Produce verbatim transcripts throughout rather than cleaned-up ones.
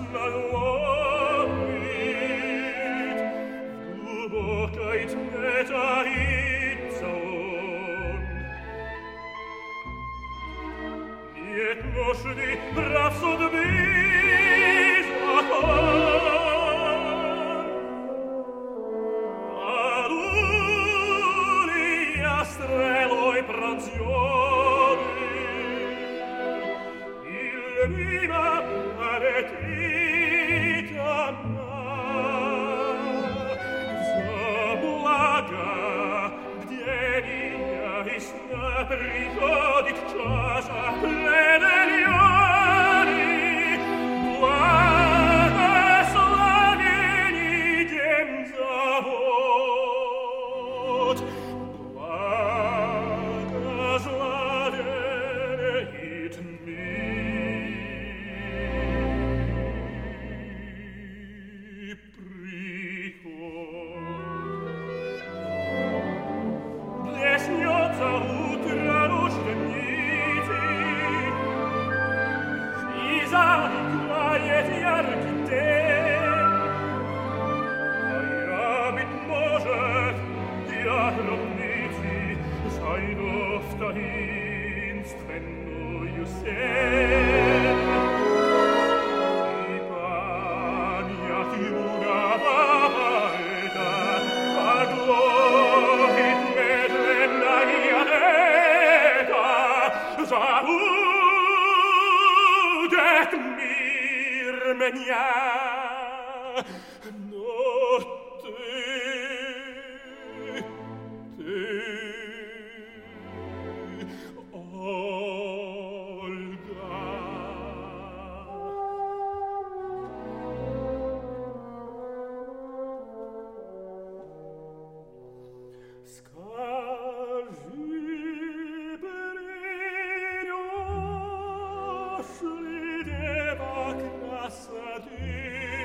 nalovit, dubokait metaitzon. Niet nošdi pravsodbi zakon, adulia streloi pranzioni, il viva paretita na, zablaga, bdenia i sna prihodit časa plenelioni, благословени дем завод, благословенит ми приход. Блеснется утро луч темницы, и заиграет яркий день. А я, быть может, я гробницы зайду в таинственную сень. И память юного поэта оглохит медленная лето, забудет мир меня. Но ты, ты, Ольга. Скажи, придешь ли дева красоты,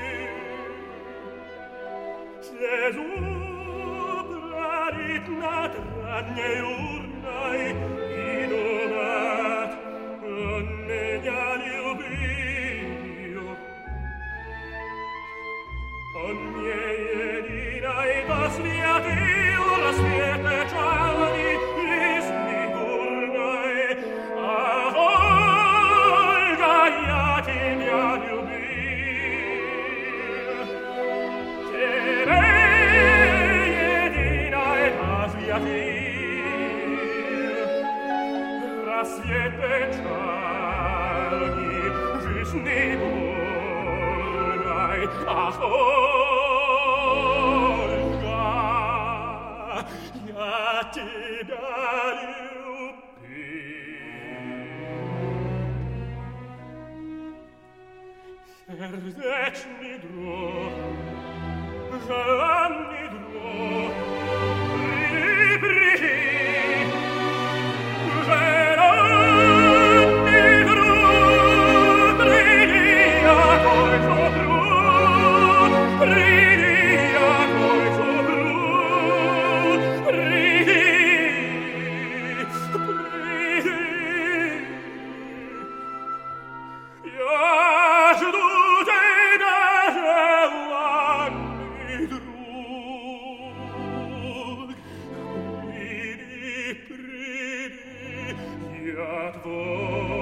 слезу пролит над ранней урной, и думает, он меня любил. Он мне единой посвятил рассвет печальный жизни бурной. Ах, Ольга, я тебя любил. Тебе единой посвятил рассвет печальный жизни бурной. Ах, Ольга, я тебя любил. Сердечный друг, желанный друг, приди, приди, желанный друг, приди, я твой супруг, приди, я твой супруг, приди, приди. Я жду тебя, желанный друг. Приди, приди, я твой